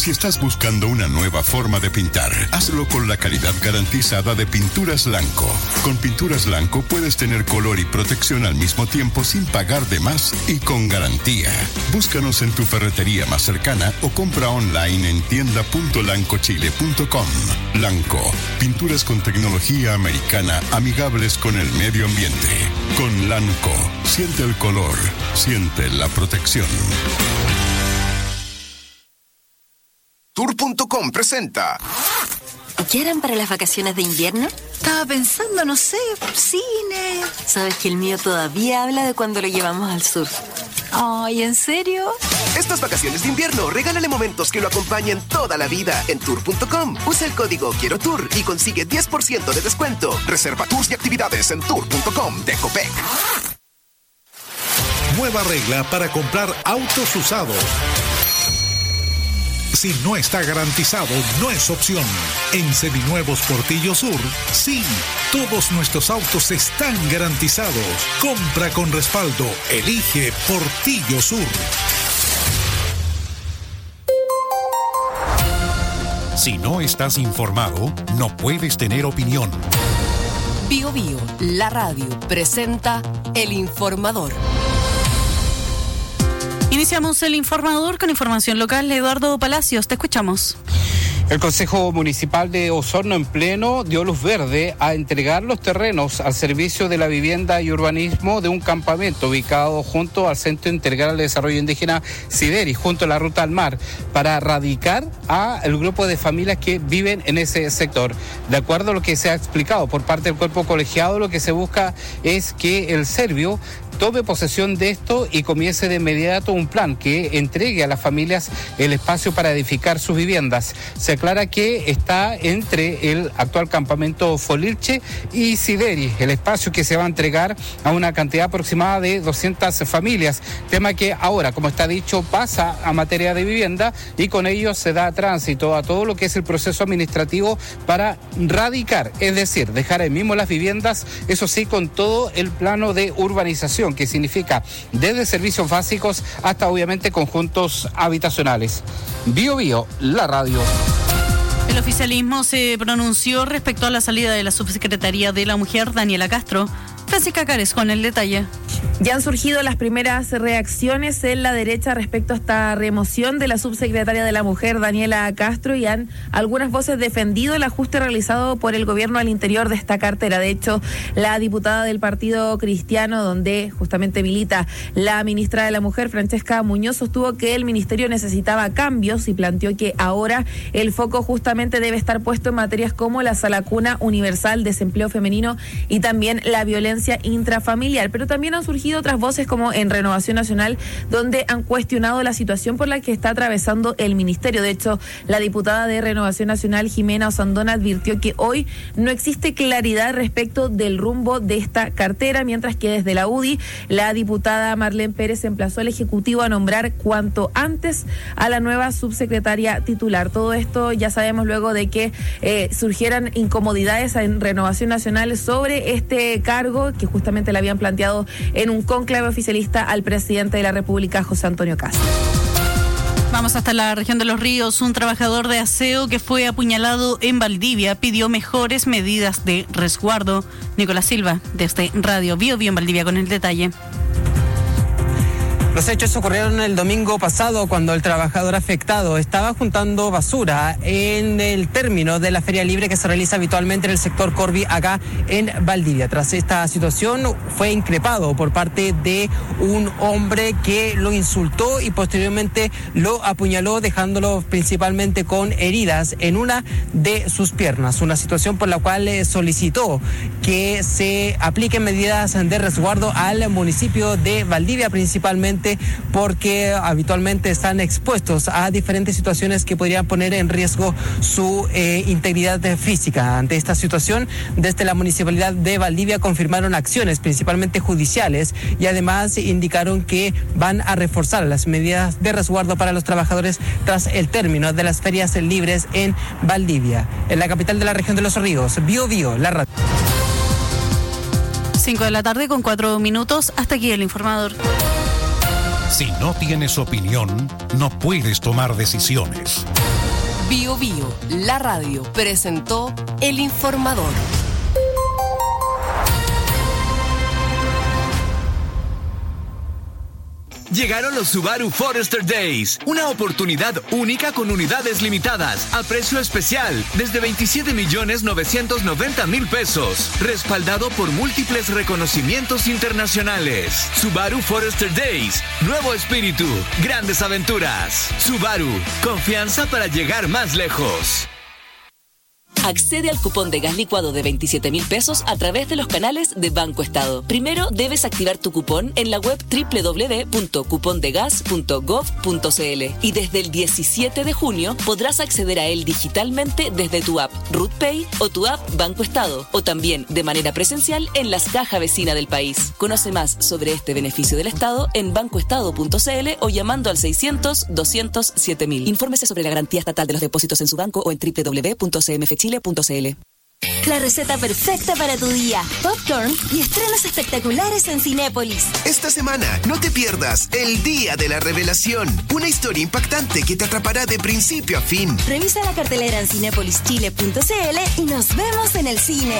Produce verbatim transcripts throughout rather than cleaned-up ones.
Si estás buscando una nueva forma de pintar, hazlo con la calidad garantizada de Pinturas Lanco. Con Pinturas Lanco puedes tener color y protección al mismo tiempo sin pagar de más y con garantía. Búscanos en tu ferretería más cercana o compra online en tienda punto lanco chile punto com. Lanco, pinturas con tecnología americana amigables con el medio ambiente. Con Lanco, siente el color, siente la protección. Tour punto com presenta. ¿Qué harán para las vacaciones de invierno? Estaba pensando, no sé, cine. Sabes que el mío todavía habla de cuando lo llevamos al sur. Ay, ¿en serio? Estas vacaciones de invierno, regálale momentos que lo acompañen toda la vida en Tour punto com. Usa el código Quiero Tour y consigue diez por ciento de descuento. Reserva tours y actividades en Tour punto com de Copec. Nueva regla para comprar autos usados. Si no está garantizado, no es opción. En Seminuevos Portillo Sur, sí, todos nuestros autos están garantizados. Compra con respaldo. Elige Portillo Sur. Si no estás informado, no puedes tener opinión. Bio Bio, la radio, presenta El Informador. Iniciamos el informador con información local. Eduardo Palacios, te escuchamos. El Consejo Municipal de Osorno en pleno dio luz verde a entregar los terrenos al Servicio de la Vivienda y Urbanismo de un campamento ubicado junto al Centro Integral de Desarrollo Indígena Sideri, junto a la Ruta al Mar, para radicar al grupo de familias que viven en ese sector. De acuerdo a lo que se ha explicado por parte del cuerpo colegiado, lo que se busca es que el Servio tome posesión de esto y comience de inmediato un plan que entregue a las familias el espacio para edificar sus viviendas. Se aclara que está entre el actual campamento Folilche y Sideri, el espacio que se va a entregar a una cantidad aproximada de doscientas familias, tema que ahora, como está dicho, pasa a materia de vivienda y con ello se da tránsito a todo lo que es el proceso administrativo para radicar, es decir, dejar ahí mismo las viviendas, eso sí, con todo el plano de urbanización, que significa desde servicios básicos hasta obviamente conjuntos habitacionales. Bio Bio, la radio. El oficialismo se pronunció respecto a la salida de la subsecretaría de la Mujer, Daniela Castro. Francisca Cares con el detalle. Ya han surgido las primeras reacciones en la derecha respecto a esta remoción de la subsecretaria de la Mujer, Daniela Castro, y han algunas voces defendido el ajuste realizado por el gobierno al interior de esta cartera. De hecho, la diputada del Partido Cristiano, donde justamente milita la ministra de la Mujer, Francesca Muñoz, sostuvo que el ministerio necesitaba cambios y planteó que ahora el foco justamente debe estar puesto en materias como la sala cuna universal, desempleo femenino y también la violencia intrafamiliar. Pero también han surgido otras voces como en Renovación Nacional, donde han cuestionado la situación por la que está atravesando el ministerio. De hecho, la diputada de Renovación Nacional, Jimena Osandón, advirtió que hoy no existe claridad respecto del rumbo de esta cartera, mientras que desde la U D I, la diputada Marlene Pérez emplazó al Ejecutivo a nombrar cuanto antes a la nueva subsecretaria titular. Todo esto ya sabemos luego de que eh, surgieran incomodidades en Renovación Nacional sobre este cargo que justamente le habían planteado en un cónclave oficialista al presidente de la República, José Antonio Kast. Vamos hasta la región de Los Ríos. Un trabajador de aseo que fue apuñalado en Valdivia pidió mejores medidas de resguardo. Nicolás Silva, desde Radio Bio Bio en Valdivia, con el detalle. Los hechos ocurrieron el domingo pasado cuando el trabajador afectado estaba juntando basura en el término de la feria libre que se realiza habitualmente en el sector Corby acá en Valdivia. Tras esta situación fue increpado por parte de un hombre que lo insultó y posteriormente lo apuñaló, dejándolo principalmente con heridas en una de sus piernas. Una situación por la cual solicitó que se apliquen medidas de resguardo al municipio de Valdivia, principalmente porque habitualmente están expuestos a diferentes situaciones que podrían poner en riesgo su eh, integridad física. Ante esta situación, desde la Municipalidad de Valdivia confirmaron acciones, principalmente judiciales, y además indicaron que van a reforzar las medidas de resguardo para los trabajadores tras el término de las ferias libres en Valdivia. En la capital de la región de Los Ríos, Bio Bio, la radio. cinco de la tarde con cuatro minutos. Hasta aquí el informador. Si no tienes opinión, no puedes tomar decisiones. Bio Bio, la radio, presentó El Informador. Llegaron los Subaru Forester Days, una oportunidad única con unidades limitadas, a precio especial, desde veintisiete millones novecientos noventa mil pesos, respaldado por múltiples reconocimientos internacionales. Subaru Forester Days, nuevo espíritu, grandes aventuras. Subaru, confianza para llegar más lejos. Accede al cupón de gas licuado de veintisiete mil pesos a través de los canales de Banco Estado. Primero debes activar tu cupón en la web doble u doble u doble u punto cupondegas punto gov punto cl y desde el diecisiete de junio podrás acceder a él digitalmente desde tu app RootPay o tu app Banco Estado o también de manera presencial en las cajas vecinas del país. Conoce más sobre este beneficio del Estado en bancoestado punto cl o llamando al seiscientos, doscientos, siete mil. Infórmese sobre la garantía estatal de los depósitos en su banco o en doble u doble u doble u punto c m f chile punto c l. La receta perfecta para tu día. Popcorn y estrenos espectaculares en Cinépolis. Esta semana no te pierdas El Día de la Revelación. Una historia impactante que te atrapará de principio a fin. Revisa la cartelera en cinépolis chile punto c l y nos vemos en el cine.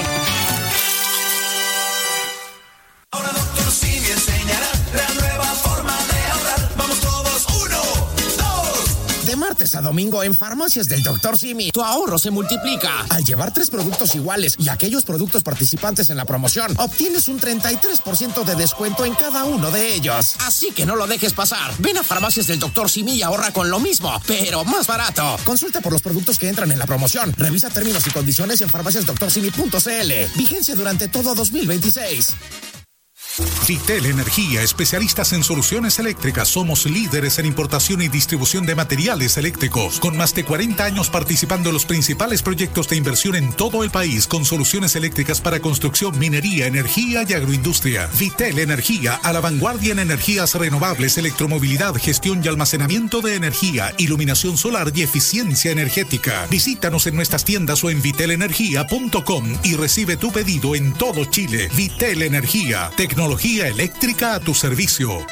Ahora Doctor Simi enseñará la nueva forma de ahorrar. Vamos todos, uno, dos. De martes a domingo en Farmacias del Doctor Simi, tu ahorro se multiplica. Al llevar tres productos iguales y aquellos productos participantes en la promoción, obtienes un treinta y tres por ciento de descuento en cada uno de ellos. Así que no lo dejes pasar. Ven a Farmacias del Doctor Simi y ahorra con lo mismo, pero más barato. Consulta por los productos que entran en la promoción. Revisa términos y condiciones en farmacias doctor simi punto c l. Vigencia durante todo dos mil veintiséis. Vitel Energía, especialistas en soluciones eléctricas. Somos líderes en importación y distribución de materiales eléctricos, con más de cuarenta años participando en los principales proyectos de inversión en todo el país, con soluciones eléctricas para construcción, minería, energía y agroindustria. Vitel Energía, a la vanguardia en energías renovables, electromovilidad, gestión y almacenamiento de energía, iluminación solar y eficiencia energética. Visítanos en nuestras tiendas o en vitel energía punto com y recibe tu pedido en todo Chile. Vitel Energía, tecnología Tecnología eléctrica a tu servicio.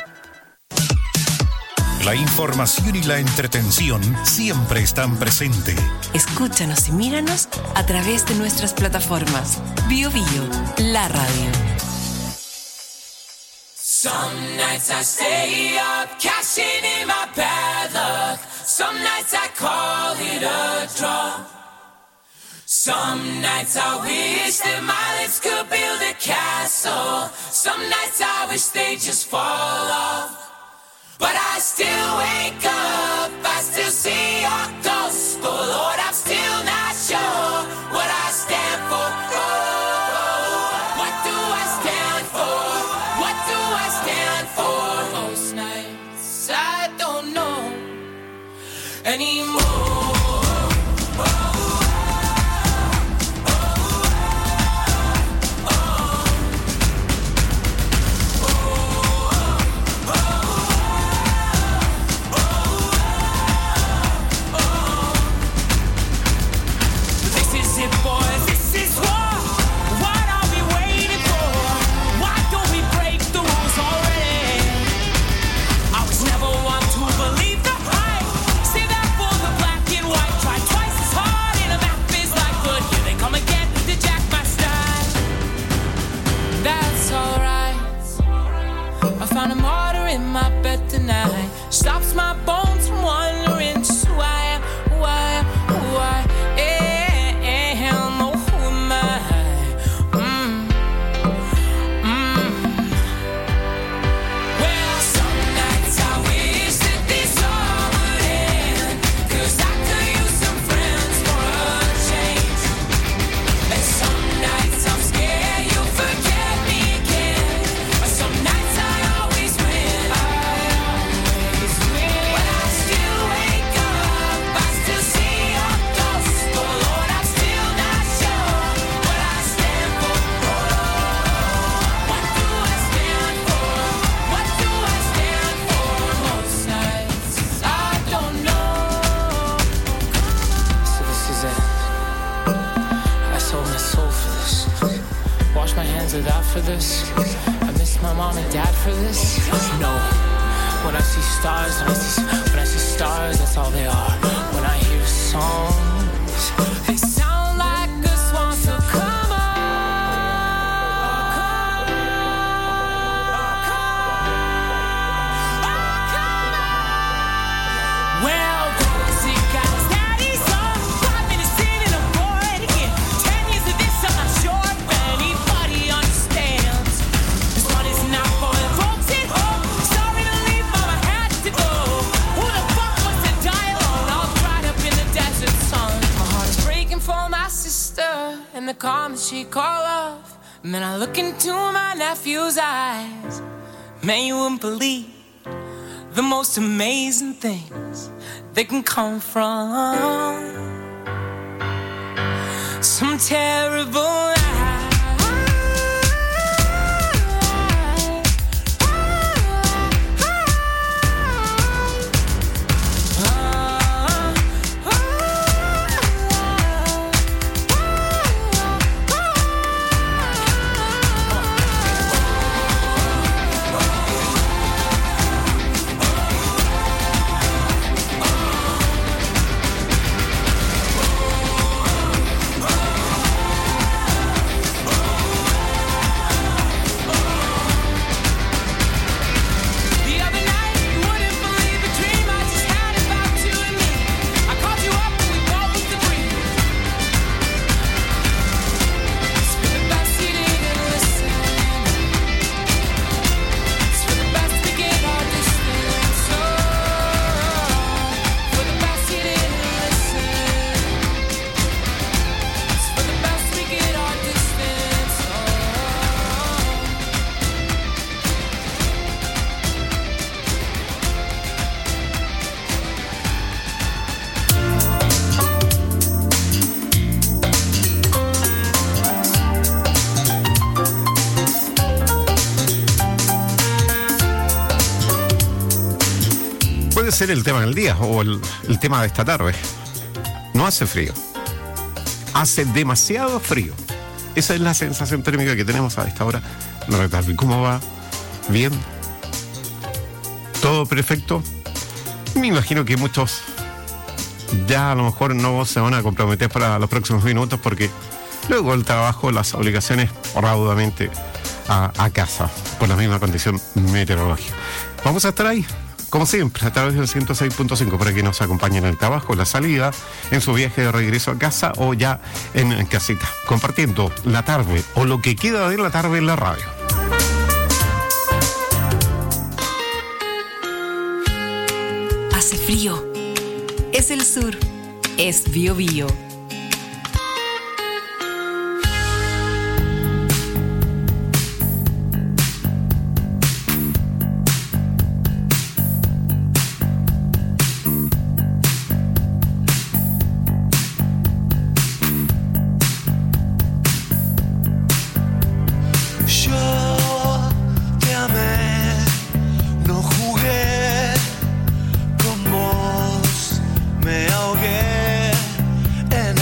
La información y la entretención siempre están presentes. Escúchanos y míranos a través de nuestras plataformas. Bio Bio, la radio. Some nights I stay up, cashing in my bad luck. Some nights I call it a draw. Some nights I wish that my lips could build a castle. Some nights I wish they just fall off. But I still wake up, I still see your ghost. Oh Lord, I'm still not sure what I stand for. Oh, what do I stand for? What do I stand for? Most nights I don't know anymore. Stops my bones from wondering just why, why, why am, oh, who am I? Mm, mm. Well, some nights I wish that this all would end, 'cause I could use some friends for a change. And some nights I'm scared you'll forget me again, but some nights I always win. I for this, I miss my mom and dad for this. No, When I see stars, when I see, when I see stars, that's all they are. When I hear songs, they sound like a swan, so come on. Well, Rosie got his daddy's son, five minutes in and I'm bored again. Ten years of this, I'm not sure if anybody understands. This one is not for the folks at home. Sorry to leave, mama had to go. Who the fuck wants to die alone? All dried up in the desert sun. My heart is breaking for my sister and the calm that she call love. And then I look into my nephew's eyes. Man, you wouldn't believe the most amazing things they can come from some terrible lie. Ser el tema del día o el, el tema de esta tarde. No hace frío, hace demasiado frío. Esa es la sensación térmica que tenemos a esta hora de la tarde. ¿Cómo va? ¿Bien? ¿Todo perfecto? Me imagino que muchos ya a lo mejor no se van a comprometer para los próximos minutos porque luego el trabajo, las obligaciones raudamente a, a casa por la misma condición meteorológica. Vamos a estar ahí como siempre, a través del ciento seis punto cinco, para que nos acompañen en el trabajo, en la salida, en su viaje de regreso a casa o ya en, en casita, compartiendo la tarde o lo que queda de la tarde en la radio. Hace frío. Es el sur. Es Bío Bío. Me ahogué en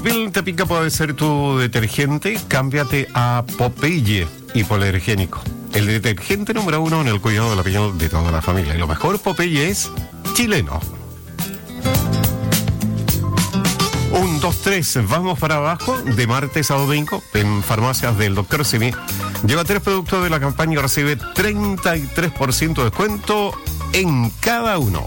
piel te pica puede ser tu detergente, cámbiate a Popeye hipoalergénico. El detergente número uno en el cuidado de la piel de toda la familia. Y lo mejor, Popeye es chileno. Un, dos, tres, vamos para abajo, de martes a domingo, en farmacias del doctor Simi. Lleva tres productos de la campaña y recibe treinta y tres por ciento de descuento en cada uno.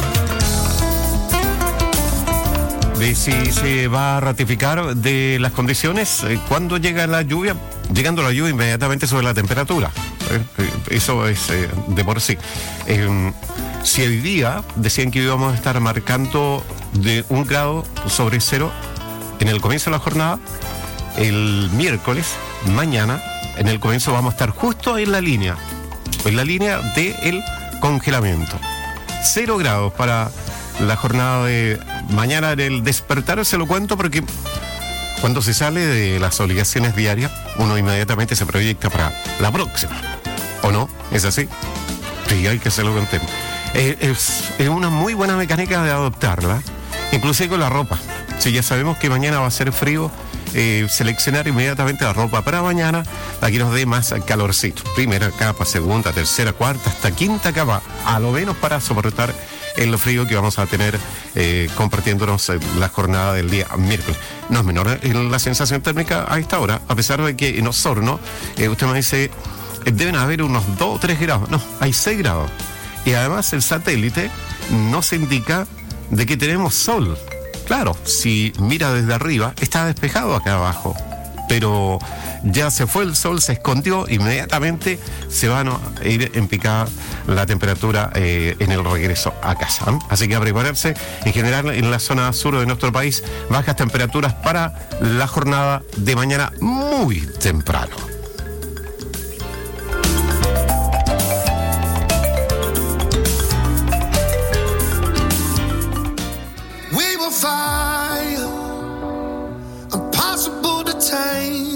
De si se va a ratificar de las condiciones, eh, cuando llega la lluvia, llegando la lluvia inmediatamente sobre la temperatura. Eh, eso es eh, de por sí. Eh, si hoy día decían que íbamos a estar marcando de un grado sobre cero en el comienzo de la jornada, el miércoles, mañana, en el comienzo vamos a estar justo en la línea, en la línea del congelamiento. Cero grados para la jornada de mañana. En el despertar se lo cuento porque cuando se sale de las obligaciones diarias, uno inmediatamente se proyecta para la próxima. ¿O no? ¿Es así? Sí, hay que hacerlo con tiempo. Eh, es, es una muy buena mecánica de adoptarla, inclusive con la ropa. Si ya sabemos que mañana va a ser frío, eh, seleccionar inmediatamente la ropa para mañana, la que nos dé más calorcito. Primera capa, segunda, tercera, cuarta, hasta quinta capa, a lo menos para soportar el frío que vamos a tener eh, compartiéndonos eh, la jornada del día miércoles. No es menor eh, la sensación térmica a esta hora, a pesar de que en Osorno, eh, usted me dice, eh, deben haber unos dos o tres grados. No, hay seis grados. Y además el satélite nos indica de que tenemos sol. Claro, si mira desde arriba, está despejado acá abajo. Pero ya se fue el sol, se escondió, inmediatamente se va a ir en picada la temperatura eh, en el regreso a casa. ¿eh? Así que a prepararse. En general, en la zona sur de nuestro país, bajas temperaturas para la jornada de mañana muy temprano. We will fight, impossible to tame.